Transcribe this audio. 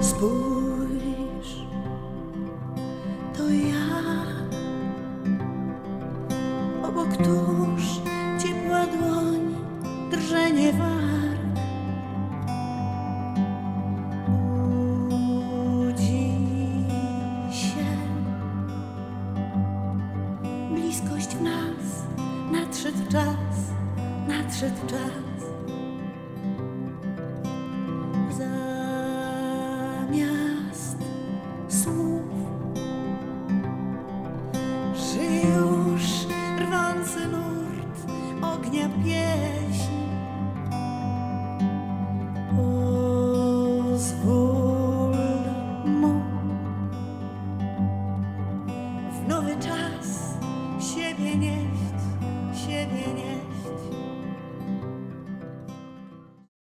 Spójrz, to ja, obok tuż ciepła dłoń, drżenie warg. Budzi się bliskość w nas, nadszedł czas, nadszedł czas. Zamiast słów żyje już rwący nurt ognia pieśń. Pozwól mu w nowy czas siebie nieść, siebie nieść.